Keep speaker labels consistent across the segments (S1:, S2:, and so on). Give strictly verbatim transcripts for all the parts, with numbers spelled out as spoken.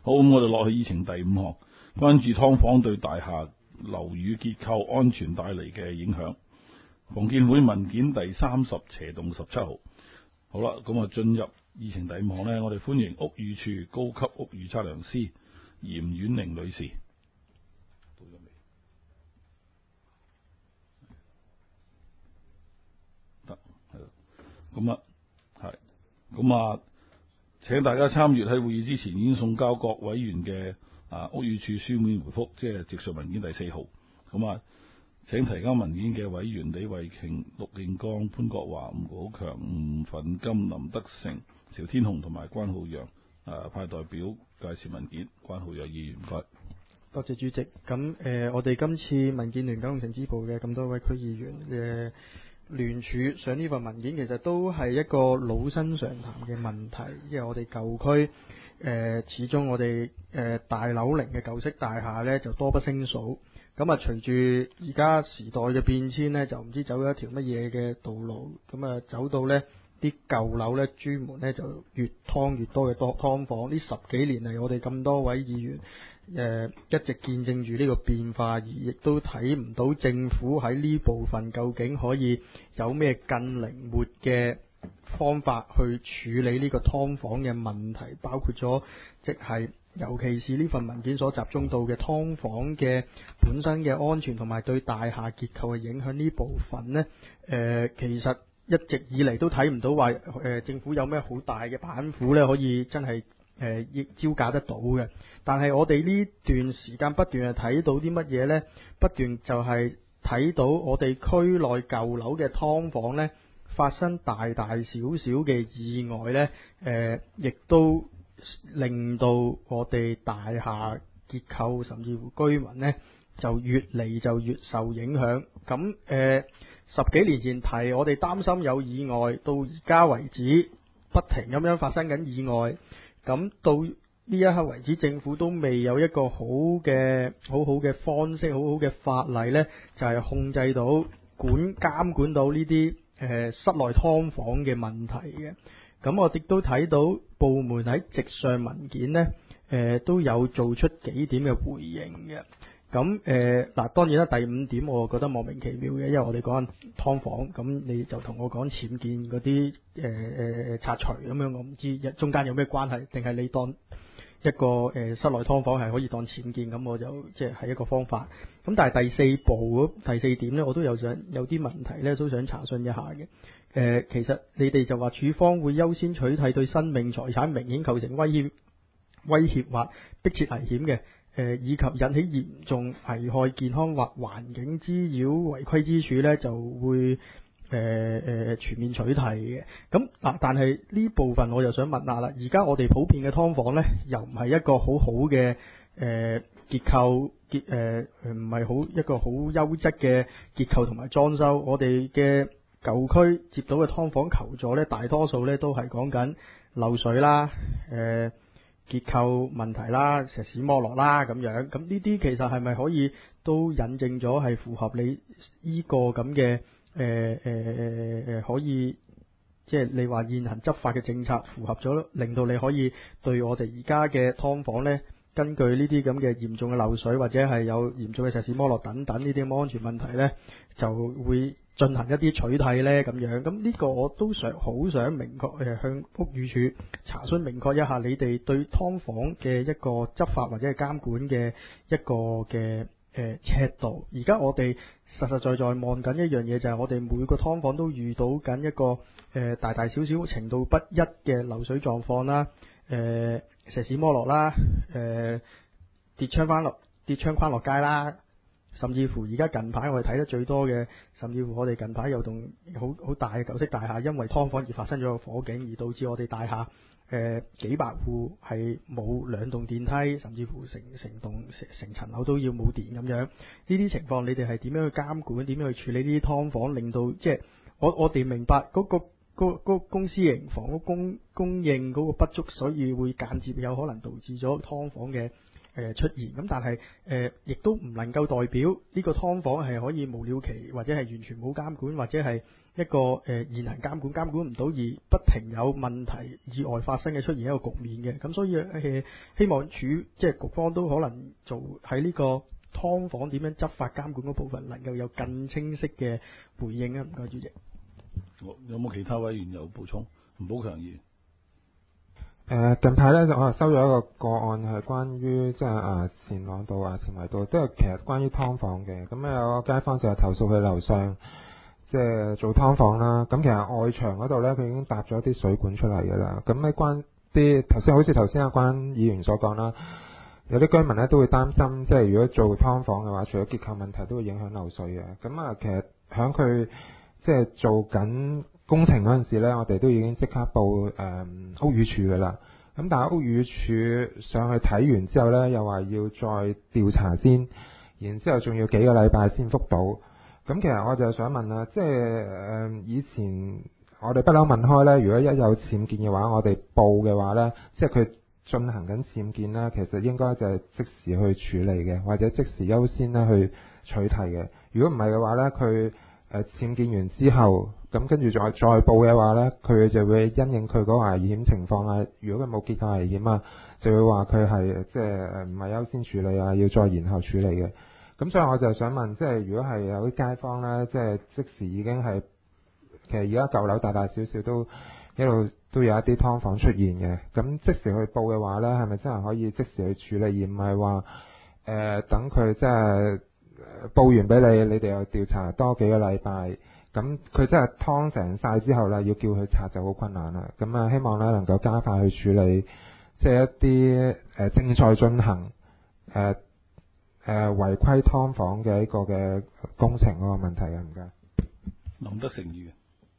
S1: 好，咁我哋落去議程第五項，關注劏房對大廈樓宇結構安全帶嚟嘅影響。房建會文件第三十斜動十七號。好啦，咁啊進入議程第五項呢，我哋歡迎屋宇署高級屋宇測量師嚴婉玲女士。到咗未？得，係啦。咁啊，係，咁啊，請大家參與喺會議之前已經送交各委員嘅啊屋宇署書面回覆，即係直述文件第四號。咁啊。請提交文件嘅委員李慧瓊、陸應剛、潘國華、吳寶強、吳奮金、林德成、邵天虹同埋關浩陽，誒派代表介紹文件。關浩陽議員，唔該。
S2: 多謝主席。咁誒、呃，我哋今次民建聯九龍城支部嘅咁多位區議員嘅聯署上呢份文件，其實都係一個老生常談嘅問題，因為我哋舊區誒、呃，始終我哋誒、呃、大樓齡嘅舊式大廈呢就多不勝數。咁啊，隨住而家時代嘅變遷呢，就唔知走咗一條乜嘢嘅道路，咁啊走到呢啲舊樓呢，專門呢就越劏越多嘅多劏房。呢十幾年嚟，我哋咁多位議員誒、呃、一直見證住呢個變化，而亦都睇唔到政府喺呢部分究竟可以有咩更靈活嘅方法去處理呢個劏房嘅問題，包括咗即係。尤其是呢份文件所集中到嘅劏房嘅本身嘅安全同埋對大廈結構嘅影響呢部分呢，誒、呃、其實一直以嚟都睇唔到話誒、呃、政府有咩好大嘅板斧呢可以真係誒亦招架得到嘅。但係我哋呢段時間不斷係睇到啲乜嘢呢？不斷就係睇到我哋區內舊樓嘅劏房呢發生大大小小嘅意外呢，誒、呃、亦都。令到我哋大廈結構甚至乎居民呢，就越嚟就越受影響。咁誒、呃、十幾年前提我哋擔心有意外，到而家為止不停咁樣發生緊意外。咁到呢一刻為止，政府都未有一個好嘅好好嘅方式、好好嘅法例呢，就係、是、控制到管監管到呢啲誒室內劏房嘅問題嘅。咁我亦都睇到部門喺直上文件呢，誒、呃、都有做出幾點嘅回應嘅。咁誒嗱，當然啦，第五點我覺得莫名其妙嘅，因為我哋講緊劏房，咁你就同我講僭建嗰啲誒誒拆除咁樣，我唔知中間有咩關係，定係你當一個誒、呃、室內劏房係可以當僭建，咁我就即係係一個方法。咁但係第四步第四點呢，我都有想有啲問題呢，都想查詢一下嘅。誒、呃，其實你哋就話署方會優先取締對生命財產明顯構成威脅、威脅或迫切危險嘅，誒、呃，以及引起嚴重危害健康或環境滋擾違規之處呢，就會誒誒、呃、全面取締嘅。咁嗱，但係呢部分我又想問下啦，而家我哋普遍嘅劏房呢，又唔係一個好好嘅誒結構結誒唔係好一個好優質嘅結構同埋裝修，我哋嘅舊區接到嘅劏房求助呢，大多數呢都係講緊漏水啦、誒、呃、結構問題啦、石屎剝落啦咁樣。咁呢啲其實係咪可以都引證咗係符合你呢個咁嘅誒誒誒誒可以即係你話現行執法嘅政策符合咗，令到你可以對我哋而家嘅劏房呢，根據呢啲咁嘅嚴重嘅漏水或者係有嚴重嘅石屎剝落等等呢啲咁安全問題呢，就會進行一啲取締呢咁樣。咁呢個我都想好想明確誒、呃、向屋宇署查詢明確一下，你哋對劏房嘅一個執法或者係監管嘅一個嘅誒、呃、尺度。而家我哋實實在在望緊一樣嘢，就係我哋每個劏房都遇到緊一個誒、呃、大大小小程度不一嘅漏水狀況啦，誒、呃、石屎剝落啦，誒、呃、跌窗翻落跌窗框落街啦。甚至乎而家近排我哋睇得最多嘅，甚至乎我哋近排有棟好好大嘅舊式大廈，因為劏房而發生咗個火警，而導致我哋大廈誒、呃、幾百戶係冇兩棟電梯，甚至乎成成棟成成層樓都要冇電咁樣。呢啲情況你哋係點樣去監管？點樣去處理呢啲劏房？令到即係我我哋明白嗰、嗰個嗰、嗰個公私營房屋供供應嗰個不足，所以會間接有可能導致咗劏房嘅誒出現。咁但係誒亦都唔能夠代表呢個劏房係可以無了期或者係完全冇監管或者係一個誒、呃、現行監管監管唔到，而不停有問題意外發生嘅出現一個局面嘅。咁所以誒、呃、希望處即係局方都可能做喺呢個劏房點樣執法監管嗰部分，能夠有更清晰嘅回應啊！唔該，主席。
S1: 有冇其他委員有補充？吳寶強議員。
S3: 誒近排咧，我收咗一個個案係關於即係啊前朗道啊前圍道，都係其實關於劏房嘅。咁有個街坊就係投訴佢樓上即係做劏房啦。咁其實外牆嗰度咧，佢已經搭咗啲水管出嚟㗎啦。咁咧關啲頭先好似頭先阿關議員所講啦，有啲居民咧都會擔心，即係如果做劏房嘅話，除咗結構問題，都會影響漏水嘅。咁啊，其實響佢即係做緊工程嗰陣時咧，我哋都已經即刻報誒、嗯、屋宇署㗎啦。咁但係屋宇署上去睇完之後咧，又話要再調查先，然之後仲要幾個禮拜先覆到。咁其實我就想問啦，即係誒、嗯、以前我哋不嬲問開咧，如果一有僭建嘅話，我哋報嘅話咧，即係佢進行緊僭建咧，其實應該就係即時去處理嘅，或者即時優先咧去取締嘅。如果唔係嘅話咧，佢誒僭建完之後，咁跟住再再報嘅話呢，佢就會因應佢嗰個危險情況啊。如果佢冇結構危險啊，就會話佢係即係唔係優先處理啊，要再延後處理嘅。咁所以我就想問，即係如果係有啲街坊呢，即係即時已經係其實而家舊樓大大小小都一路都有一啲劏房出現嘅。咁即時去報嘅話呢，係咪真係可以即時去處理，而唔係話誒等佢即係報完俾你，你哋又調查多幾個禮拜？咁佢真係劏成晒之後咧，要叫佢拆就好困難啦。咁啊，希望咧能夠加快去處理，即係一啲誒、呃、正在進行誒誒違規劏房嘅一個嘅工程嗰個問題啊，唔該。
S1: 林德成議員。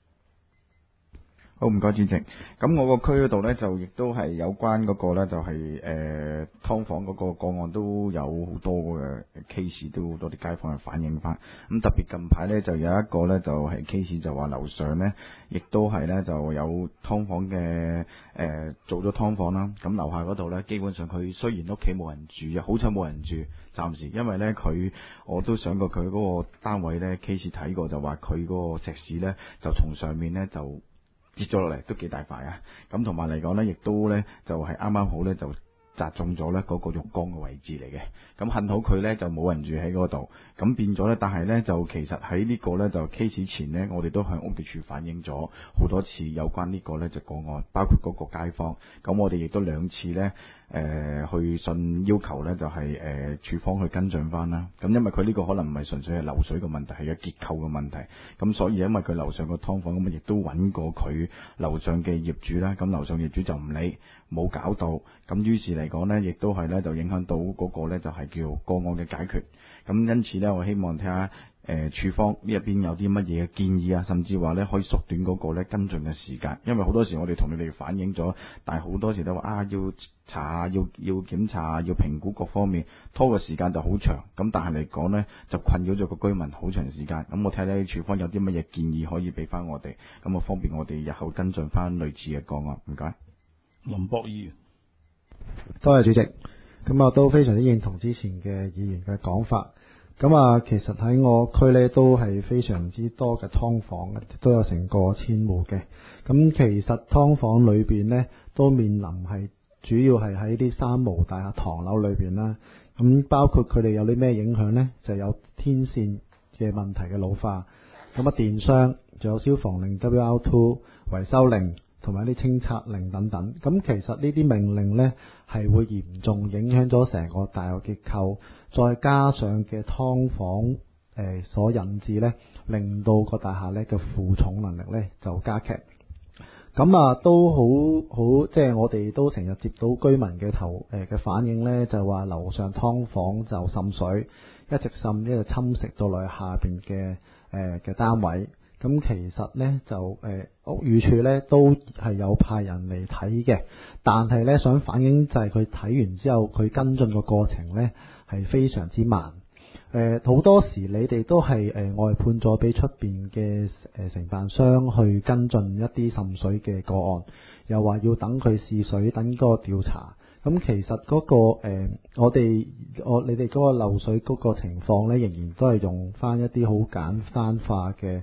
S4: 好，唔該主席。咁我個區嗰度呢，就亦都係有關嗰個呢，就係誒劏房嗰個個案都有好多嘅 case， 都好多啲街坊係反映翻。咁特別近排呢，就有一個呢，就係 case 就話樓上呢，亦都係呢，就有劏房嘅誒、呃、做咗劏房啦。咁樓下嗰度呢，基本上佢雖然屋企冇人住啊，好彩冇人住，暫時因為呢，佢我都上過佢嗰個單位呢 case 睇過，就話佢嗰個石屎呢，就從上面呢，就跌咗落嚟，都幾大塊啊！咁同埋嚟講呢，亦都呢，就係啱啱好呢，就砸中咗呢嗰個浴缸嘅位置嚟嘅。咁幸好佢呢，就冇人住喺嗰度，咁變咗呢。但係呢，就其實喺呢個呢，就 case 前呢，我哋都向屋宇署反映咗好多次有關呢個呢就個案，包括嗰個街坊。咁我哋亦都兩次呢。誒、呃、去信要求呢，就係、是、誒、呃、處方去跟進翻啦。咁因為佢呢個可能唔係純粹係漏水嘅問題，係個結構嘅問題。咁所以因為佢樓上個劏房咁，亦都揾過佢樓上嘅業主啦。咁樓上業主就唔理，冇搞到。咁於是嚟講呢，亦都係呢，就影響到嗰個呢，就係、是、叫個案嘅解決。咁因此呢，我希望睇下誒處方呢入邊有啲乜嘢嘅建議啊，甚至話呢可以縮短嗰個呢跟進嘅時間。因為好多時我哋同你哋反映咗，但係好多時都話啊要查要要檢查要評估各方面，拖嘅時間就好長。咁但係嚟講呢，就困擾咗個居民好長時間。咁我睇睇處方有啲乜嘢建議可以俾翻我哋，咁啊方便我哋日後跟進翻類似嘅個案。唔該。
S1: 林博議員。
S5: 多謝主席。咁啊都非常之認同之前嘅議員嘅講法。咁啊，其實喺我區呢都係非常之多嘅劏房，都有成過千戶嘅。咁其實劏房裏邊呢，都面臨係主要係喺啲三無大廈唐樓裏邊啦。咁包括佢哋有啲咩影響呢？就有天線嘅問題嘅老化，咁啊電箱，仲有消防令 W R 二 維修令，同埋啲清拆令等等。咁其實呢啲命令呢，係會嚴重影響咗成個大廈結構，再加上嘅劏房誒、呃、所引致呢，令到個大廈呢嘅負重能力呢就加劇。咁啊都好好，即係我哋都成日接到居民嘅投誒嘅、呃、反應呢，就話樓上劏房就滲水，一直滲呢就侵蝕到落去下邊嘅誒嘅單位。咁其實呢，就誒、呃、屋宇署呢都係有派人嚟睇嘅，但係呢，想反映就係佢睇完之後，佢跟進個過程呢係非常之慢。誒、呃、好多時你哋都係誒、呃、外判咗俾出邊嘅誒承辦商去跟進一啲滲水嘅個案，又話要等佢試水，等嗰個調查。咁其實嗰、那個、呃、我哋我你哋嗰個漏水嗰個情況呢，仍然都係用翻一啲好簡單化嘅。誒、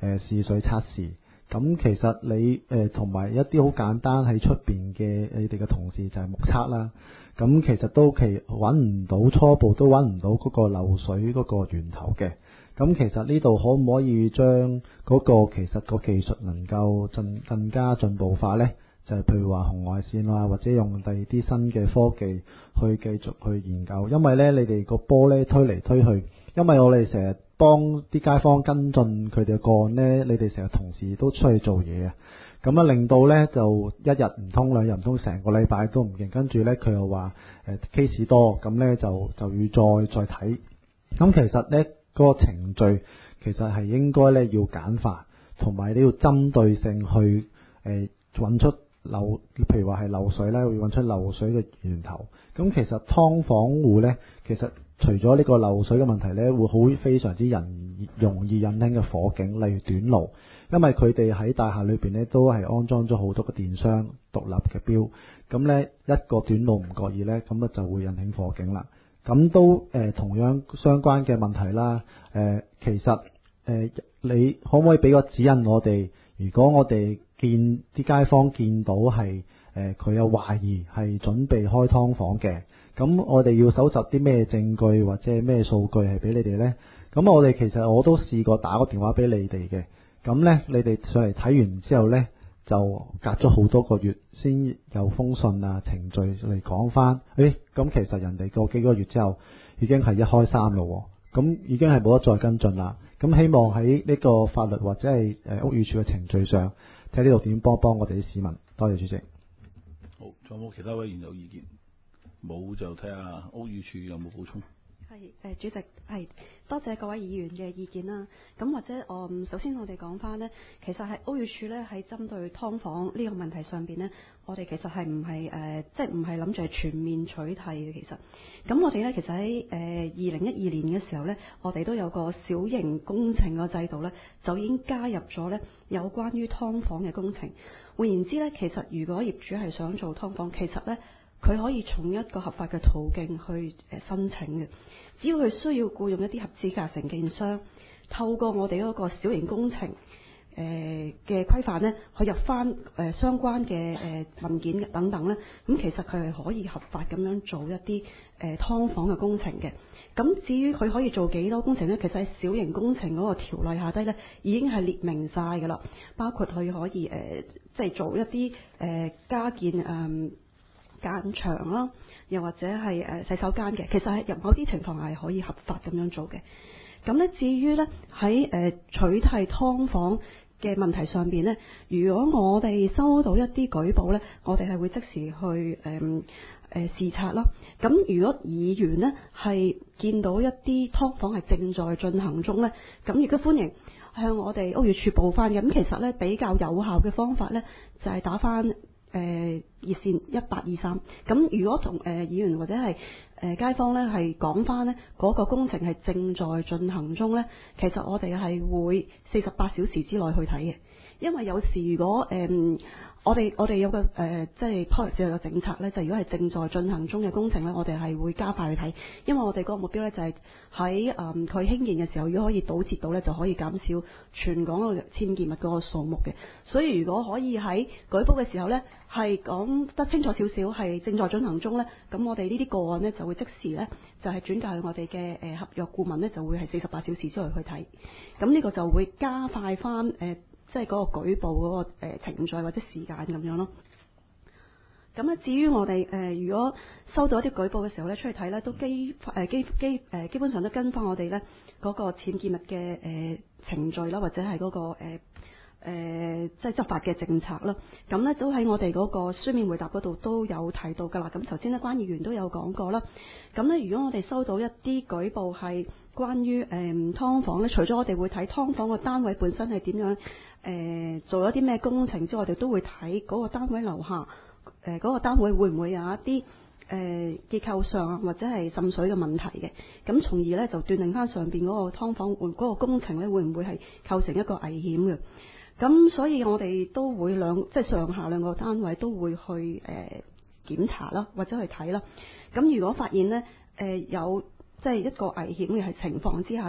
S5: 誒試水測試。咁其實你誒同埋一啲好簡單喺出邊嘅你哋嘅同事就係目測啦。咁其實都其揾唔到初步都揾唔到嗰個漏水嗰個源頭嘅。咁其實呢度可唔可以將嗰個其實個技術能夠進更加進步化呢？就係、是、譬如話紅外線啊，或者用第二啲新嘅科技去繼續去研究。因為呢，你哋個波呢推嚟推去，因為我哋成日幫啲街坊跟進佢哋嘅個案呢，你哋成日同事都出去做嘢啊，咁啊令到呢就一日唔通兩日唔通，成個禮拜都唔見。跟住呢，佢又話誒 case 多，咁呢就就要再再睇。咁其實呢、嗰個程序其實係應該呢要簡化，同埋你要針對性去誒揾出漏，譬如話係漏水呢，會揾出漏水嘅源頭。咁其實劏房戶呢，其實除咗呢個漏水嘅問題呢，會好非常之人容易引起嘅火警，例如短路，因為佢哋喺大廈裏邊呢都係安裝咗好多個電箱獨立嘅標，咁呢一個短路唔覺意呢，咁啊就會引起火警啦。咁都誒、呃、同樣相關嘅問題啦。誒、呃、其實誒、呃、你可唔可以俾個指引我哋？如果我哋見啲街坊見到係誒佢有懷疑係準備開劏房嘅，咁我哋要搜集啲咩證據或者咩數據係俾你哋呢？咁我哋其實我都試過打個電話俾你哋嘅，咁呢，你哋上嚟睇完之後呢，就隔咗好多個月先有封信啊程序嚟講翻。誒咁其實人哋過幾個月之後已經係一開三咯，咁已經係冇得再跟進啦。咁希望喺呢個法律或者係誒屋宇署嘅程序上，睇呢度點幫幫我哋啲市民。多謝主席。
S1: 好，仲有冇其他委員有意見？冇就睇下屋宇署有冇補充。
S6: 係誒，主席係多謝各位議員嘅意見啦。咁或者我、嗯、首先我哋講翻呢，其實係屋宇署咧喺針對劏房呢個問題上邊呢，我哋其實係唔係誒，即係唔係諗住係全面取締嘅。其實咁我哋呢，其實喺誒二零一二年嘅時候呢，我哋都有個小型工程個制度呢，就已經加入咗呢有關於劏房嘅工程。換言之呢，其實如果業主係想做劏房，其實呢，佢可以從一個合法嘅途徑去誒申請嘅。只要佢需要僱用一啲合資格承建商，透過我哋嗰個小型工程誒嘅規範咧，去入翻誒相關嘅誒文件等等咧，咁其實佢係可以合法咁樣做一啲誒劏房嘅工程嘅。咁至於佢可以做幾多工程咧，其實喺小型工程嗰個條例下低咧，已經係列明晒㗎啦，包括佢可以誒即係做一啲誒、呃、加建誒。呃間牆啦，又或者係誒洗手間嘅，其實係入某啲情況係可以合法咁樣做嘅。咁咧，至於咧喺誒取締劏房嘅問題上邊咧，如果我哋收到一啲舉報咧，我哋係會即時去誒誒、呃、視察啦。咁如果議員咧係見到一啲劏房係正在進行中咧，咁亦都歡迎向我哋屋宇署報翻嘅。咁其實咧比較有效嘅方法咧就係、是、打翻。誒、呃、熱線一八二三，咁如果同誒、呃、議員或者係誒、呃、街坊咧係講翻咧嗰個工程係正在進行中咧，其實我哋係會四十八小時之內去睇嘅，因為有時如果誒、呃、我哋我哋有個誒、呃、即係 policy 有個政策咧，就係、如果係正在進行中嘅工程咧，我哋係會加快去睇，因為我哋嗰個目標咧就係喺誒佢興建嘅時候，如果可以堵截到咧，就可以減少全港嘅僭建物嗰個數目嘅。所以如果可以喺舉報嘅時候咧，係講得清楚少少，係正在進行中咧，咁我哋呢啲個案咧就會即時咧就係、是、轉介去我哋嘅誒合約顧問咧，就會係四十八小時之內去睇，咁呢個就會加快翻誒。呃即係嗰個舉報嗰個誒程序或者時間咁樣咯。咁咧，至於我哋誒、呃，如果收到一啲舉報嘅時候咧，出去睇咧，都基誒基基誒基本上都跟翻我哋咧嗰個僭建物嘅誒、呃、程序啦，或者係嗰、那個誒、呃呃、即係執法嘅政策啦。咁咧都喺我哋嗰個書面回答嗰度都有提到㗎啦。咁頭先咧關議員都有講過啦。咁咧，如果我哋收到一啲舉報係關於誒劏房咧，除咗我哋會睇劏房個單位本身係點樣。誒、呃、做一啲咩工程之外，我哋都會睇嗰個單位樓下誒嗰、呃嗰個單位會唔會有一啲誒、呃、結構上啊或者係滲水嘅問題嘅，咁從而咧就斷定翻上邊嗰個劏房換嗰個工程咧會唔會係構成一個危險嘅。咁所以我哋都會兩即係上下兩個單位都會去誒、呃、檢查啦，或者去睇啦。咁如果發現咧誒、呃、有即係一個危險嘅係情況之下咧，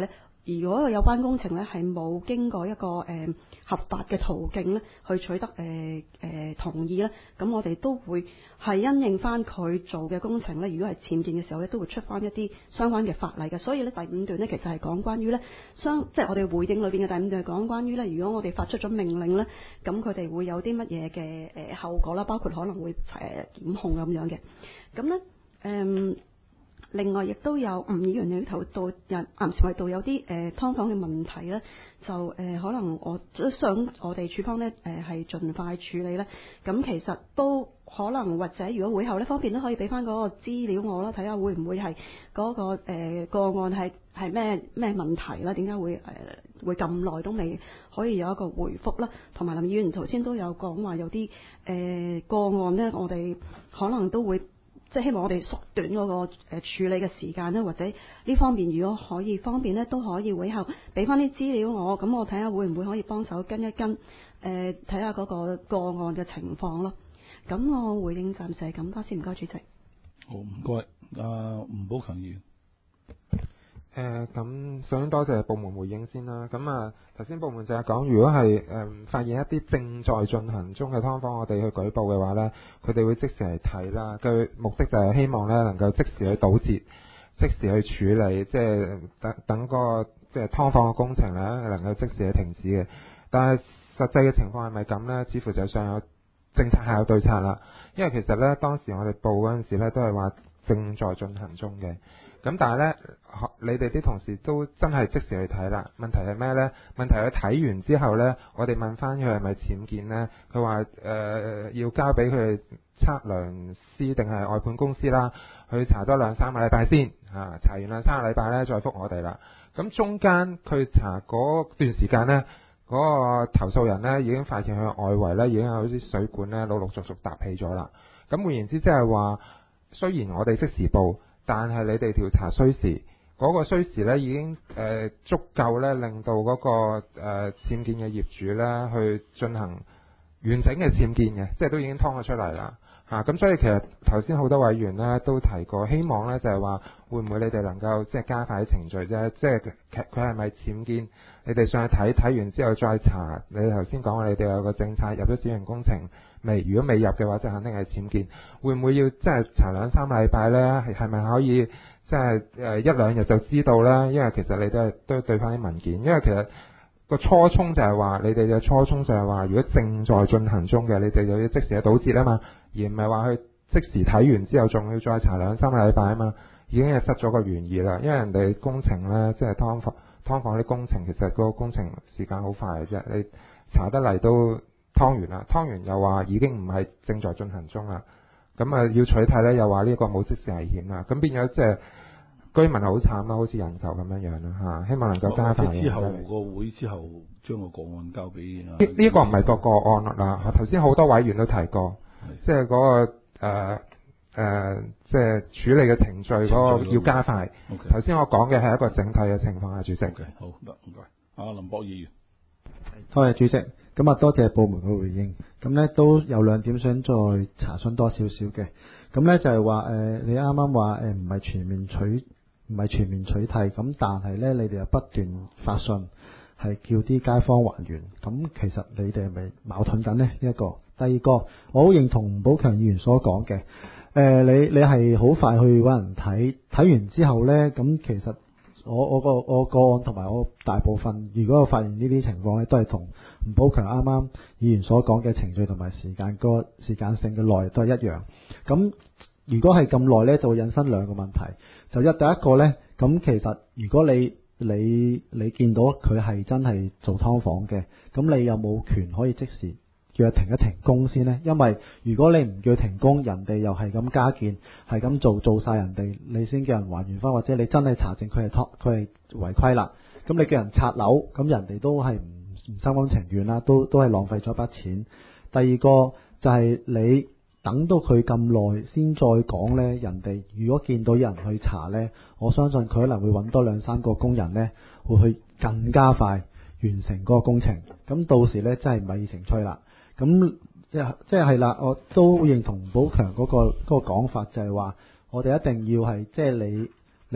S6: 如果有關工程咧係冇經過一個誒、呃、合法嘅途徑咧去取得誒誒、呃呃、同意咧，咁我哋都會係因應翻佢做嘅工程咧，如果係僭建嘅時候咧，都會出翻一啲相關嘅法例嘅。所以咧第五段咧其實係講關於咧相，即係我哋回應裏邊嘅第五段係講關於咧，如果我哋發出咗命令咧，咁佢哋會有啲乜嘢嘅誒後果啦，包括可能會誒檢控咁樣嘅。咁咧誒。另外，亦都有吳議員裏頭到人啱前衞道有啲誒劏房嘅問題咧，就誒、呃、可能我都想我哋處方咧誒係盡快處理咧。咁其實都可能或者如果會後呢方面都可以俾翻嗰個資料我啦，睇下會唔會係嗰、嗰個誒、呃、個案係係咩咩問題啦？點解會誒、呃、會咁耐都未可以有一個回覆啦？同埋林議員頭先都有講話有啲誒、呃、個案咧，我哋可能都會。即係希望我哋縮短嗰個誒處理嘅時間咧，或者呢方面如果可以方便咧，都可以會後俾翻啲資料我，咁我睇下會唔會可以幫手跟一跟誒睇下嗰個個案嘅情況咯。咁我回應暫時係咁多先，唔該主席。
S1: 好，唔該，阿吳寶強議員。
S3: 誒咁、呃、首先多謝部門回應先啦。咁啊頭先部門就係講，如果係誒、呃、發現一啲正在進行中嘅劏房，我哋去舉報嘅話呢，佢哋會即時嚟睇啦。佢目的就係希望呢能夠即時去堵截，即時去處理，即係等等個即係劏房嘅工程呢能夠即時去停止嘅。但係實際嘅情況係咪咁呢？似乎就上有政策下有對策啦。因為其實呢，當時我哋報嗰陣時呢都係話正在進行中嘅。咁但係呢，你哋啲同事都真係即時去睇啦。問題係咩呢？問題佢睇完之後呢，我哋問翻佢係咪僭建呢？佢話誒要交俾佢測量師定係外判公司啦，去查多兩三個禮拜先啊，查完兩三個禮拜呢，再覆我哋啦。咁中間佢查嗰段時間呢，嗰、嗰個投訴人呢已經發現佢外圍呢已經有啲水管呢陸陸續續搭起咗啦。咁換言之，即係話雖然我哋即時報，但係你哋調查需時，嗰、那個需時咧已經誒、呃、足夠咧，令到嗰、那個誒、呃、僭建嘅業主咧去進行完整嘅僭建嘅，即係都已經劏咗出嚟啦嚇。咁、啊、所以其實頭先好多委員咧都提過，希望咧就係、是、話會唔會你哋能夠即係加快程序啫？即係佢佢係咪僭建？你哋上去睇睇完之後再查。你頭先講話你哋有個政策入咗小型工程未？如果未入嘅話，就肯定係僭建。會唔會要即係查兩三個禮拜呢？係係咪可以即係誒一兩日就知道呢？因為其實你都係都對翻啲文件，因為其實個初衷就係話你哋嘅初衷就係話，如果正在進行中嘅，你哋就要即時去堵截啊嘛，而唔係話去即時睇完之後仲要再查兩三個禮拜啊嘛，已經係失咗個原意啦。因為人哋工程呢，即係劏房劏房啲工程，其實個工程時間好快嘅啫，你查得嚟都劏完啦，劏完又話已經唔係正在進行中啦，咁啊要取締呢，又話呢個冇即時危險啦，咁變咗即係居民好慘啦，好似人壽咁樣樣啦嚇，希望能夠加快。
S1: 之後個會之後將個個案交俾呢
S3: 呢呢個唔係個個案啦，頭先好多委員都提過，即係嗰個誒。呃誒、呃，即係處理嘅程序嗰個要加快。頭先
S1: Okay.
S3: 我講嘅係一個整體嘅情況啊，主席。
S1: Okay. 好得唔該。阿林博議員，
S5: 多謝主席。咁啊，多謝部門嘅回應。咁呢都有兩點想再查詢多少少嘅。咁呢就係話誒，你啱啱話誒唔係全面取唔係全面取締，咁但係呢，你哋又不斷發信係叫啲街坊還原。咁其實你哋係咪矛盾緊呢？呢、這、一個。第二個，我好認同寶強議員所講嘅。誒、呃，你你係好快去揾人睇，睇完之後呢，咁其實我我個我個案同埋我大部分，如果我發現呢啲情況呢，都係同吳寶強啱啱議員所講嘅程序同埋時間個時間性嘅耐都係一樣。咁如果係咁耐呢，就會引申兩個問題。就一第一個呢，咁其實如果你你你見到佢係真係做劏房嘅，咁你有冇權可以即時叫佢停一停工先呢？因為如果你唔叫佢停工，人哋又係咁加建，係咁做做晒人哋，你先叫人還原翻，或者你真係查證佢係劏佢係違規啦，咁你叫人拆樓，咁人哋都係唔唔心甘情願啦，都都係浪費咗一筆錢。第二個就係你等到佢咁耐先再講呢，人哋如果見到有人去查呢，我相信佢可能會揾多兩三個工人呢，會去更加快完成嗰個工程。咁到時呢，真係米已成炊啦。咁即係即係係啦，我都認同寶強嗰個嗰個講法，就係話我哋一定要係即係你你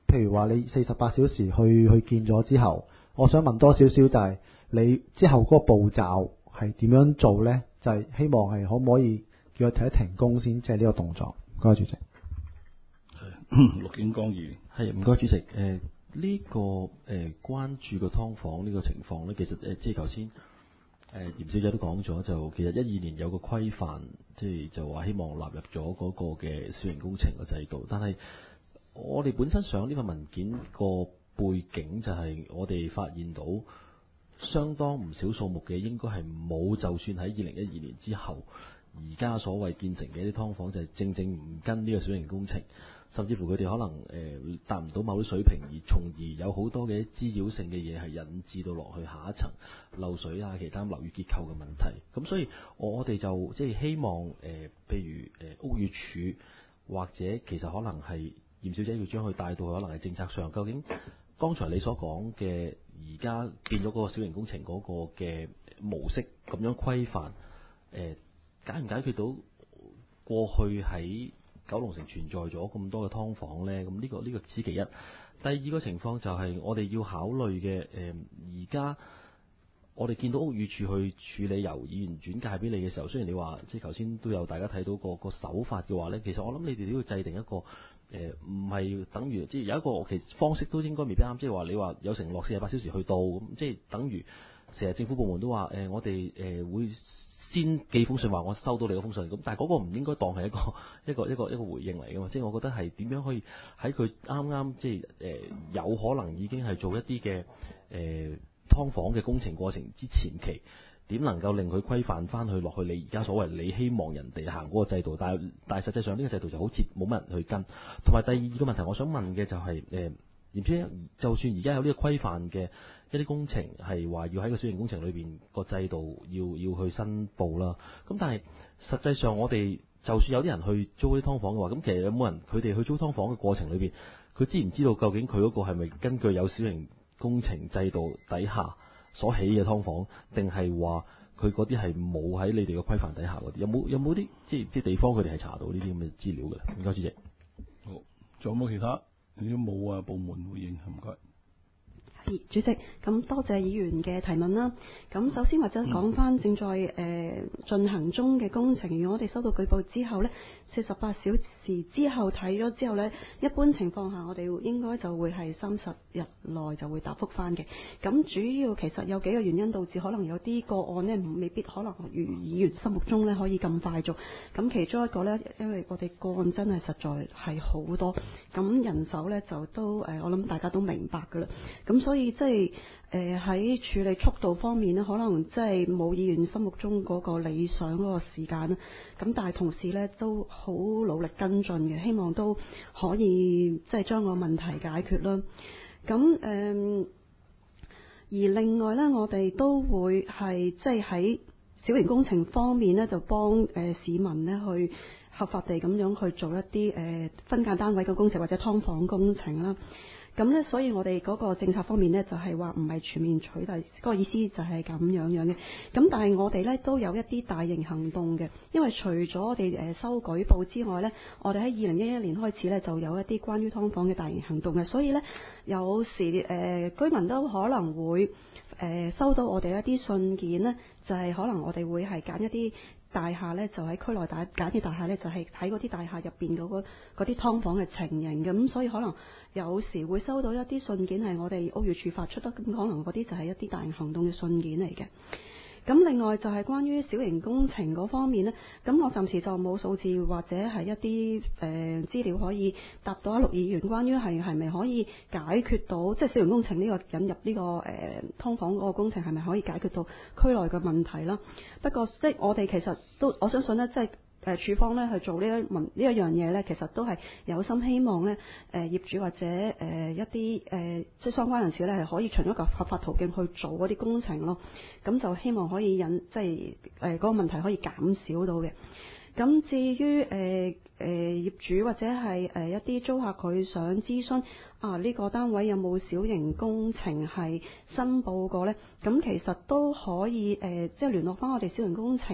S5: 譬如話你四十八小時去去見咗之後，我想問多少少就係你之後嗰個步驟係點樣做呢？就係、是、希望係可唔可以叫佢停一停工先，即係呢個動作。唔該，主席。
S1: 係陸景光議員。
S7: 係唔該，主席。誒、呃、呢、這個誒、呃、關注個劏房呢個情況呢，其實誒、呃、即係頭先誒嚴小姐都講咗，就其實一二年有個規範，即係就話希望納入咗嗰個嘅小型工程嘅制度，但係我哋本身上呢份文件個背景就係我哋發現到相當唔少數目嘅應該係冇，就算喺二零一二年之後，而家所謂建成嘅一啲劏房就係正正唔跟呢個小型工程，甚至乎佢哋可能誒、呃、達唔到某啲水平，而從而有好多嘅滋擾性嘅嘢係引致到落去下一層漏水啊，其他樓宇結構嘅問題。咁所以我哋就即係希望誒、呃，譬如誒、呃、屋宇署或者其實可能係嚴小姐要將佢帶到可能係政策上，究竟剛才你所講嘅而家變咗嗰個小型工程嗰個嘅模式咁樣規範，誒、呃、解唔解決到過去喺九龍城存在咗咁多嘅劏房呢？咁呢、呢個呢、呢個此其一。第二個情況就係我哋要考慮嘅誒，而家我哋見到屋宇署去處理由議員轉介俾你嘅時候，雖然你話即係頭先都有大家睇到個個手法嘅話呢，其實我諗你哋都要制定一個。誒唔係等於即係有一個其實方式都應該未必啱，即係話你話有承諾四十八小時去到咁，即係等於成日政府部門都話誒、呃、我哋誒、呃、會先寄封信話我收到你嗰封信，咁但係嗰個唔應該當係一個一個一個一個回應嚟㗎嘛，即係我覺得係點樣可以喺佢啱啱即係誒、呃、有可能已經係做一啲嘅誒劏房嘅工程過程之前期。點能夠令佢規範翻去落去你而家所謂你希望人哋行嗰個制度，但係但係實際上呢個制度就好似冇乜人去跟。同埋第二個問題，我想問嘅就係、是、誒，而且就算而家有呢個規範嘅一啲工程係話要喺個小型工程裏邊個制度要要去申報啦，咁但係實際上我哋就算有啲人去租啲劏房嘅話，咁其實有冇人佢哋去租劏房嘅過程裏邊，佢知唔知道究竟佢嗰個係咪根據有小型工程制度底下所起嘅劏房，定係話佢嗰啲係冇喺你哋嘅規範底下嗰啲？有冇有冇啲即係即係地方佢哋係查到呢啲咁嘅資料嘅？唔該，主席。
S1: 好，仲有冇其他？如果冇啊，部門回應，唔該。
S6: 係主席，咁多謝議員嘅提問啦。咁首先或者講翻正在誒、呃、進行中嘅工程，如果我哋收到舉報之後呢，四十八小時之後睇咗之後呢，一般情況下我哋應該就會係三十日內就會答覆翻嘅。咁主要其實有幾個原因導致可能有啲個案呢未必可能如議員心目中呢可以咁快做。咁其中一個呢，因為我哋個案真係實在係好多，咁人手呢就都誒、呃，我諗大家都明白㗎啦。咁所以即係誒喺處理速度方面呢，可能即係冇議員心目中嗰個理想嗰個時間啦。咁但係同時呢，都好努力跟進嘅，希望都可以即係將個問題解決啦。咁誒、呃，而另外呢，我哋都會係即係喺小型工程方面呢，就幫誒、呃、市民呢去合法地咁樣去做一啲誒、呃、分間單位嘅工程或者劏房工程啦。咁咧，所以我哋嗰個政策方面呢，就係話唔係全面取締，嗰、那個意思就係咁樣樣嘅。咁但係我哋呢，都有一啲大型行動嘅，因為除咗我哋誒收舉報之外呢，我哋喺二零一一年開始呢，就有一啲關於劏房嘅大型行動嘅，所以呢，有時誒、呃、居民都可能會誒、呃、收到我哋一啲信件呢，就係、是、可能我哋會係揀一啲大廈呢，就喺區內大揀啲大廈呢，就係睇嗰啲大廈入邊嗰個嗰啲劏房嘅情形嘅，咁所以可能有時會收到一啲信件係我哋屋宇署發出得，咁可能嗰啲就係一啲大型行動嘅信件嚟嘅。咁另外就係關於小型工程嗰方面呢，咁我暫時就冇數字或者係一啲誒、呃、資料可以答到阿陸議員關於係係咪可以解決到即係小型工程呢個引入呢、呢個誒、呃、劏房嗰個工程係咪可以解決到區內嘅問題啦？不過即係我哋其實都我相信呢，即係。誒處方咧去做呢一文呢一樣嘢咧，其實都係有心希望咧，誒、呃、業主或者誒、呃、一啲誒、呃、即係相關人士咧，係可以循一個合法途徑去做嗰啲工程咯。咁就希望可以引即係誒嗰個問題可以減少到嘅。咁至於誒誒業主或者係誒、呃、一啲租客佢想諮詢啊呢、呢個單位有冇小型工程係申報過咧？咁其實都可以誒、呃、即係聯絡翻我哋小型工程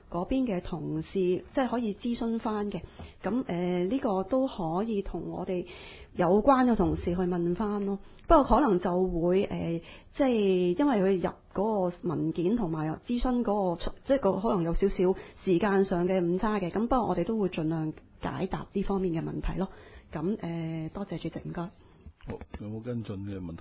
S6: 嗰邊嘅同事，即係可以諮詢翻嘅。咁誒呢個都可以同我哋有關嘅同事去問翻咯。不過可能就會誒、呃，即係因為佢入嗰個文件同埋諮詢嗰個，即係個可能有少少時間上嘅誤差嘅。咁不過我哋都會盡量解答呢方面嘅問題咯。咁誒、呃，多謝主席，唔該。
S1: 好，有冇跟進嘅問題？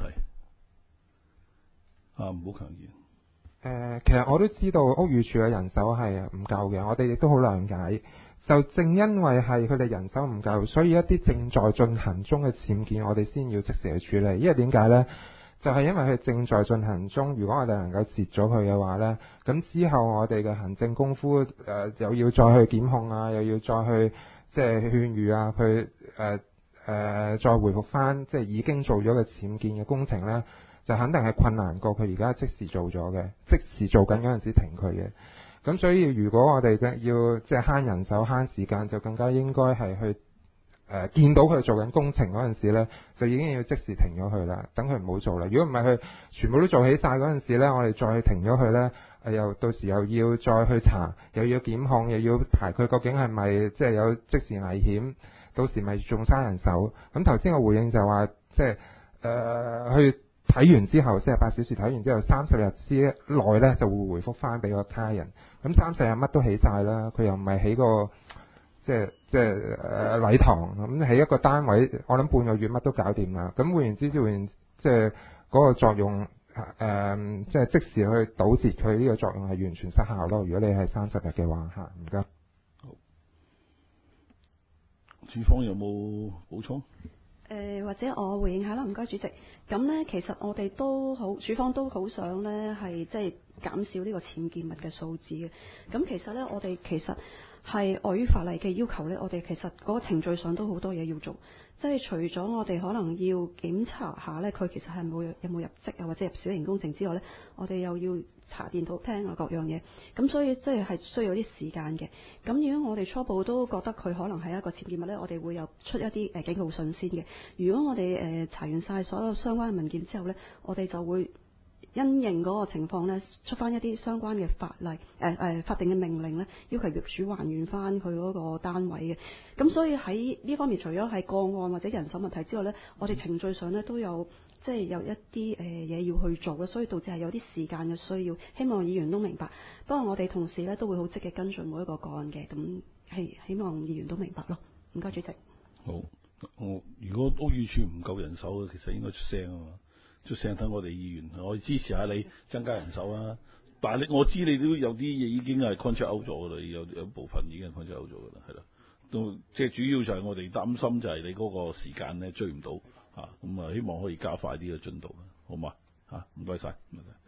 S1: 啊，唔好強言。
S3: 誒、呃，其實我都知道屋宇署嘅人手係唔夠嘅，我哋亦都好諒解。就正因為係佢哋人手唔夠，所以一啲正在進行中嘅僭建，我哋先要即時去處理。因為點解呢？就係、是、因為佢正在進行中，如果我哋能夠截咗佢嘅話呢，咁之後我哋嘅行政功夫誒、呃、又要再去檢控啊，又要再去即係勸喻啊，去誒誒再回復翻即係已經做咗嘅僭建嘅工程呢，就肯定係困難過佢而家即時做咗嘅，即時做緊嗰陣時停佢嘅。咁所以如果我哋嘅要即係慳人手慳時間，就更加應該係去誒、呃、見到佢做緊工程嗰陣時呢，就已經要即時停咗佢啦，等佢唔好做啦。如果唔係佢全部都做起晒嗰陣時呢，我哋再停咗佢呢，又到時又要再去查，又要檢控，又要排佢究竟係咪即係有即時危險，到時咪仲嘥人手。咁頭先我回應就話即係誒、呃、去。睇完之後，四十八小時睇完之後，三十日之內呢就會回覆翻俾個他人。咁三十日乜都起晒啦，佢又唔係起個即係即係誒禮堂咁，起一個單位，我諗半個月乜都搞掂啦。咁換言之，換言即係嗰個作用誒，即、呃、係、就是、即時去堵截佢呢個作用係完全失效咯。如果你係三十日嘅話嚇，唔該。
S1: 好，署方有冇補充？
S6: 誒、呃、或者我回應下啦，唔該主席。咁呢，其實我哋都好，署方都好想呢係即係減少呢個僭建物嘅數字嘅。咁其實呢，我哋其實係礙於法例嘅要求呢，我哋其實嗰個程序上都好多嘢要做。即係除咗我哋可能要檢查下呢，佢其實係冇有冇入職啊，或者入小型工程之外呢，我哋又要查電腦廳啊各樣嘢。咁所以即係係需要啲時間嘅。咁如果我哋初步都覺得佢可能係一個僭建物呢，我哋會有出一啲誒警告信先嘅。如果我哋誒、呃、查完晒所有相關嘅文件之後呢，我哋就會因應嗰個情況呢，出翻一啲相關嘅法例誒誒、呃呃、法定嘅命令呢，要求業主還原翻佢嗰個單位嘅。咁所以喺呢方面，除咗係個案或者人手問題之外呢，我哋程序上呢都有即係有一啲誒嘢要去做嘅，所以導致係有啲時間嘅需要。希望議員都明白。不過我哋同時呢都會好積極跟進每一個個案嘅，咁係希望議員都明白咯。唔該，主席。
S1: 好，我如果屋宇署唔夠人手嘅，其實應該出聲啊嘛。出聲等我哋議員，我支持下你增加人手啊！但係你我知你都有啲嘢已經係 contract out 咗噶啦，有有部分已經 contract out 咗噶啦，係啦。都即係主要就係我哋擔心就係你嗰個時間咧追唔到嚇，咁啊希望可以加快啲嘅進度啦，好嘛嚇？唔該晒。唔該晒。